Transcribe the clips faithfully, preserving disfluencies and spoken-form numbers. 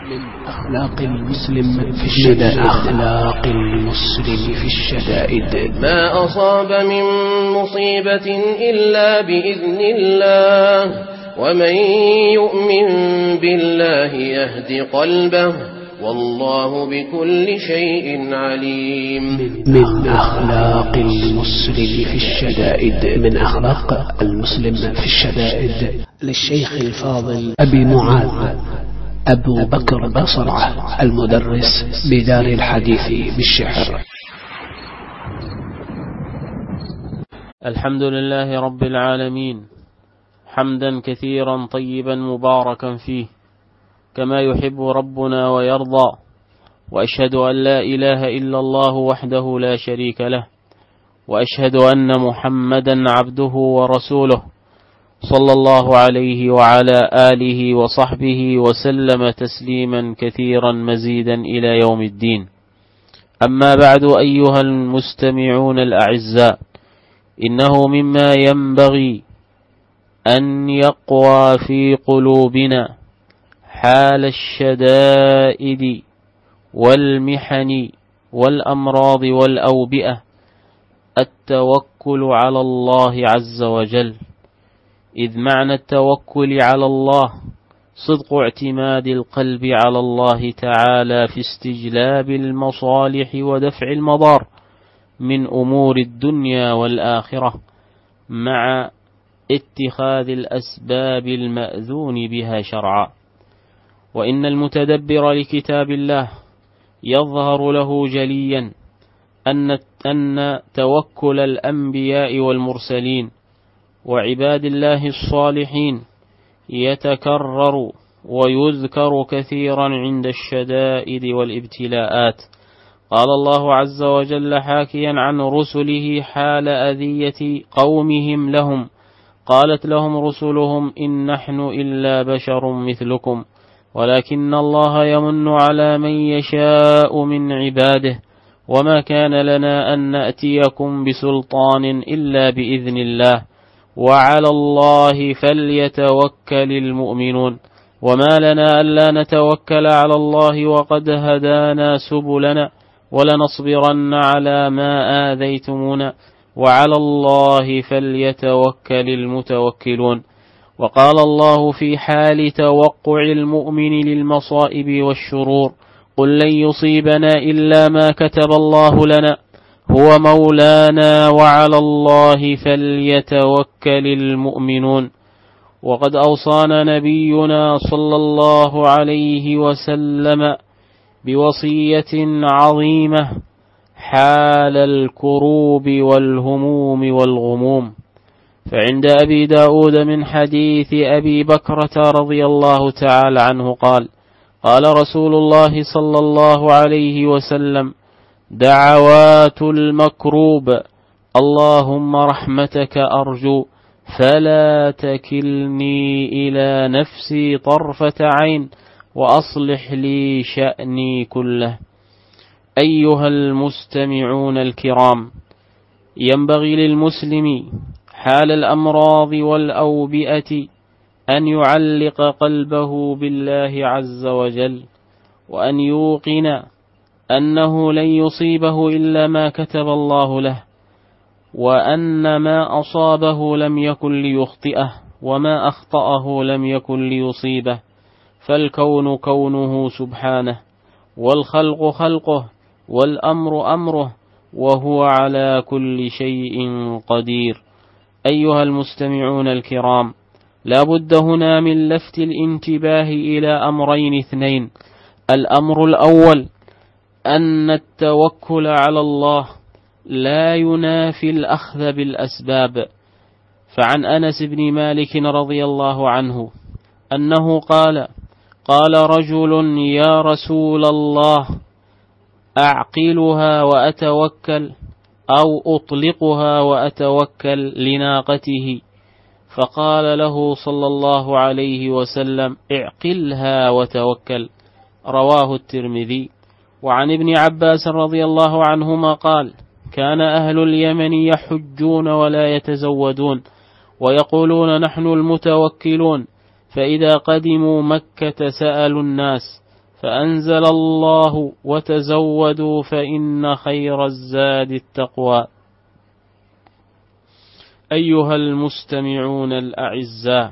من أخلاق المسلم في الشدائد أخلاق المسلم في الشدائد ما أصاب من مصيبة إلا بإذن الله، ومن يؤمن بالله يهد قلبه، والله بكل شيء عليم. من أخلاق المسلم في الشدائد من أخلاق المسلم في الشدائد للشيخ الفاضل أبي معاذ أبو بكر بصرعة المدرس بدار الحديث بالشحر. الحمد لله رب العالمين، حمدا كثيرا طيبا مباركا فيه كما يحب ربنا ويرضى، وأشهد أن لا إله إلا الله وحده لا شريك له، وأشهد أن محمدا عبده ورسوله صلى الله عليه وعلى آله وصحبه وسلم تسليما كثيرا مزيدا إلى يوم الدين. أما بعد، أيها المستمعون الأعزاء، إنه مما ينبغي أن يقوى في قلوبنا حال الشدائد والمحن والأمراض والأوبئة التوكل على الله عز وجل، إذ معنى التوكل على الله صدق اعتماد القلب على الله تعالى في استجلاب المصالح ودفع المضار من أمور الدنيا والآخرة، مع اتخاذ الأسباب المأذون بها شرعا. وإن المتدبر لكتاب الله يظهر له جليا أن أن توكل الأنبياء والمرسلين وعباد الله الصالحين يتكرر ويذكر كثيرا عند الشدائد والابتلاءات. قال الله عز وجل حاكيا عن رسله حال أذية قومهم لهم: قالت لهم رسلهم إن نحن إلا بشر مثلكم ولكن الله يمن على من يشاء من عباده وما كان لنا أن نأتيكم بسلطان إلا بإذن الله وعلى الله فليتوكل المؤمنون وما لنا ألا نتوكل على الله وقد هدانا سبلنا ولنصبرن على ما آذيتمونا وعلى الله فليتوكل المتوكلون. وقال الله في حال توقع المؤمن للمصائب والشرور: قل لن يصيبنا إلا ما كتب الله لنا هو مولانا وعلى الله فليتوكل المؤمنون. وقد أوصانا نبينا صلى الله عليه وسلم بوصية عظيمة حال الكروب والهموم والغموم، فعند أبي داود من حديث أبي بكرة رضي الله تعالى عنه قال: قال رسول الله صلى الله عليه وسلم: دعوات المكروب اللهم رحمتك أرجو فلا تكلني إلى نفسي طرفة عين وأصلح لي شأني كله. أيها المستمعون الكرام، ينبغي للمسلم حال الأمراض والأوبئة أن يعلق قلبه بالله عز وجل، وأن يوقن أنه لن يصيبه إلا ما كتب الله له، وأن ما أصابه لم يكن ليخطئه وما أخطأه لم يكن ليصيبه، فالكون كونه سبحانه، والخلق خلقه، والأمر أمره، وهو على كل شيء قدير. أيها المستمعون الكرام، لا بد هنا من لفت الانتباه إلى أمرين اثنين: الأمر الأول أن التوكل على الله لا ينافي الأخذ بالأسباب، فعن أنس بن مالك رضي الله عنه أنه قال: قال رجل: يا رسول الله، أعقلها وأتوكل أو أطلقها وأتوكل لناقته؟ فقال له صلى الله عليه وسلم: اعقلها وتوكل. رواه الترمذي. وعن ابن عباس رضي الله عنهما قال: كان أهل اليمن يحجون ولا يتزودون ويقولون نحن المتوكلون، فإذا قدموا مكة سألوا الناس فأنزل الله وتزودوا فإن خير الزاد التقوى. أيها المستمعون الأعزاء،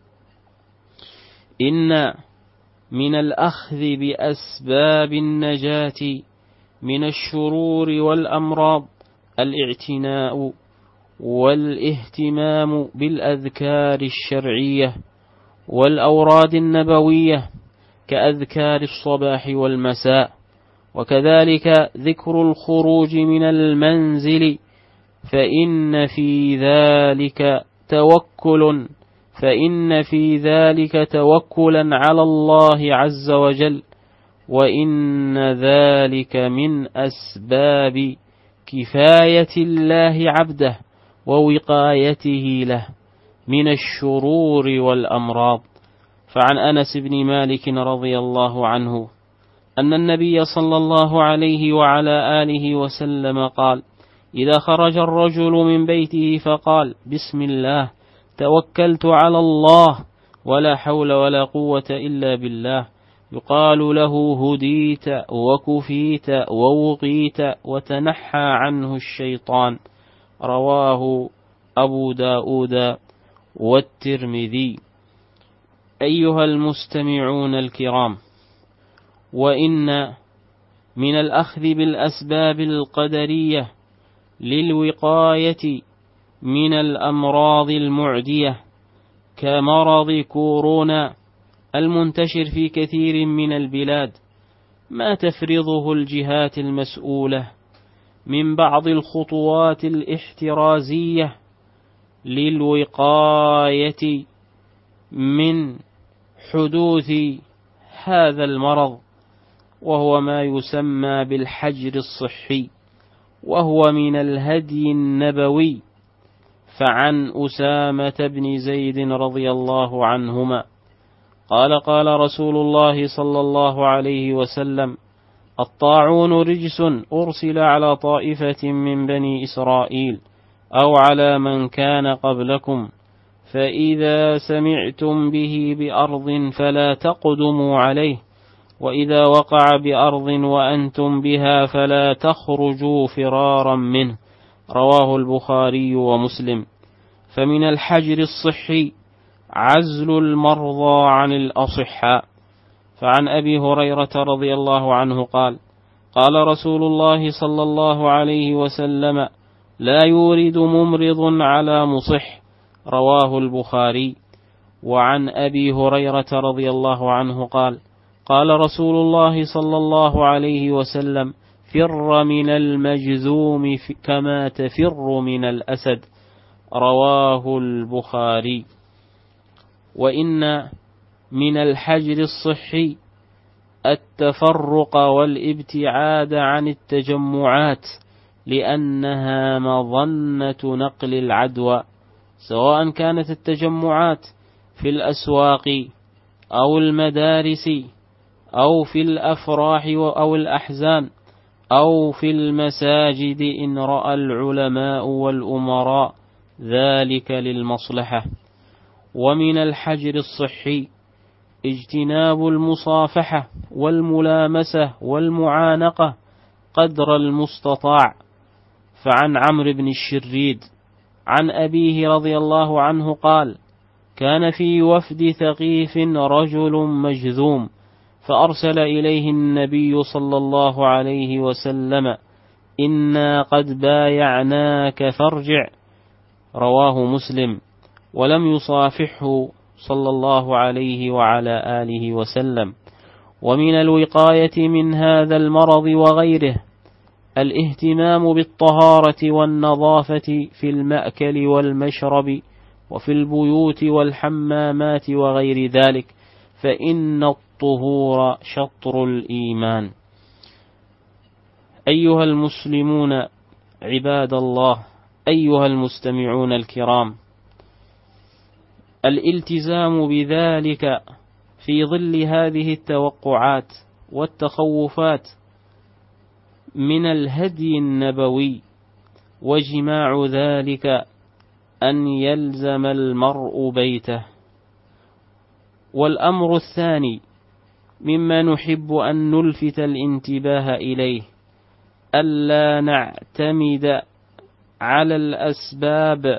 إن من الأخذ بأسباب النجاة من الشرور والأمراض الاعتناء والاهتمام بالأذكار الشرعية والأوراد النبوية كأذكار الصباح والمساء، وكذلك ذكر الخروج من المنزل، فإن في ذلك توكل فإن في ذلك توكلا على الله عز وجل، وإن ذلك من أسباب كفاية الله عبده ووقايته له من الشرور والأمراض. فعن أنس بن مالك رضي الله عنه أن النبي صلى الله عليه وعلى آله وسلم قال: إذا خرج الرجل من بيته فقال: بسم الله توكلت على الله ولا حول ولا قوة إلا بالله، يقال له: هديت وكفيت ووقيت وتنحى عنه الشيطان. رواه أبو داود والترمذي. أيها المستمعون الكرام، وإن من الأخذ بالأسباب القدرية للوقاية من الأمراض المعدية كمرض كورونا المنتشر في كثير من البلاد ما تفرضه الجهات المسؤولة من بعض الخطوات الاحترازية للوقاية من حدوث هذا المرض، وهو ما يسمى بالحجر الصحي، وهو من الهدي النبوي. فعن أسامة بن زيد رضي الله عنهما قال: قال رسول الله صلى الله عليه وسلم: الطاعون رجس أرسل على طائفة من بني إسرائيل أو على من كان قبلكم، فإذا سمعتم به بأرض فلا تقدموا عليه، وإذا وقع بأرض وأنتم بها فلا تخرجوا فرارا منه. رواه البخاري ومسلم. فمن الحجر الصحي عزل المرضى عن الأصحاء. فعن أبي هريرة رضي الله عنه قال: قال رسول الله صلى الله عليه وسلم: لا يورد ممرض على مصح. رواه البخاري. وعن أبي هريرة رضي الله عنه قال: قال رسول الله صلى الله عليه وسلم: فر من المجذوم كما تفر من الأسد. رواه البخاري. وإن من الحجر الصحي التفرق والابتعاد عن التجمعات، لأنها مظنة نقل العدوى، سواء كانت التجمعات في الأسواق أو المدارس أو في الأفراح أو الأحزان أو في المساجد، إن رأى العلماء والأمراء ذلك للمصلحة. ومن الحجر الصحي اجتناب المصافحة والملامسة والمعانقة قدر المستطاع. فعن عمرو بن الشريد عن أبيه رضي الله عنه قال: كان في وفد ثقيف رجل مجذوم، فأرسل إليه النبي صلى الله عليه وسلم: إنا قد بايعناك فارجع. رواه مسلم. ولم يصافحه صلى الله عليه وعلى آله وسلم. ومن الوقاية من هذا المرض وغيره الاهتمام بالطهارة والنظافة في المأكل والمشرب وفي البيوت والحمامات وغير ذلك، فإن الطهور شطر الإيمان. أيها المسلمون عباد الله، أيها المستمعون الكرام، الالتزام بذلك في ظل هذه التوقعات والتخوفات من الهدي النبوي، وجماع ذلك أن يلزم المرء بيته. والأمر الثاني مما نحب أن نلفت الانتباه إليه ألا نعتمد على الأسباب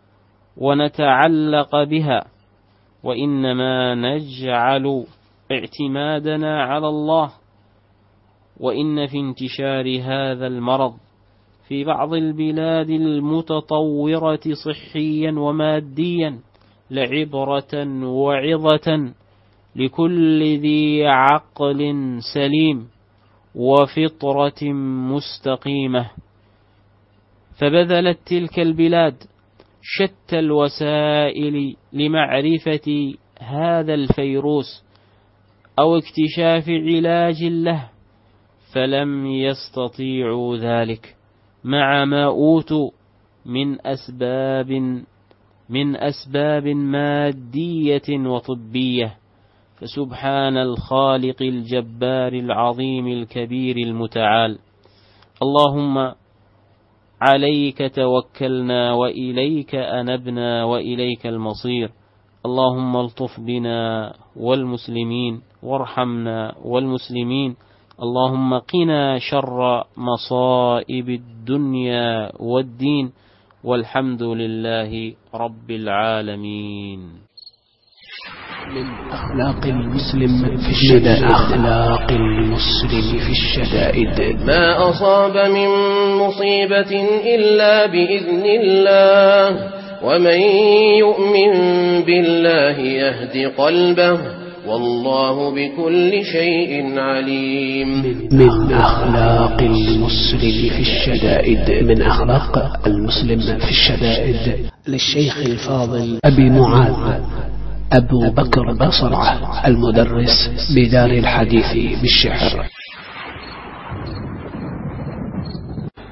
ونتعلق بها، وإنما نجعل اعتمادنا على الله. وإن في انتشار هذا المرض في بعض البلاد المتطورة صحيا وماديا لعبرة وعظة لكل ذي عقل سليم وفطرة مستقيمة. فبذلت تلك البلاد شتى الوسائل لمعرفة هذا الفيروس أو اكتشاف علاج له، فلم يستطيعوا ذلك مع ما أوتوا من أسباب من أسباب مادية وطبية. فسبحان الخالق الجبار العظيم الكبير المتعال. اللهم عليك توكلنا وإليك أنبنا وإليك المصير. اللهم الطف بنا والمسلمين وارحمنا والمسلمين. اللهم قنا شر مصائب الدنيا والدين، والحمد لله رب العالمين. من أخلاق المسلم في الشدائد أخلاق المسلم في الشدائد ما أصاب من مصيبة إلا بإذن الله، ومن يؤمن بالله يهد قلبه، والله بكل شيء عليم. من أخلاق المسلم في الشدائد من أخلاق المسلم في الشدائد للشيخ الفاضل أبي معاذ أبو بكر بصرة المدرس بدار الحديث بالشحر.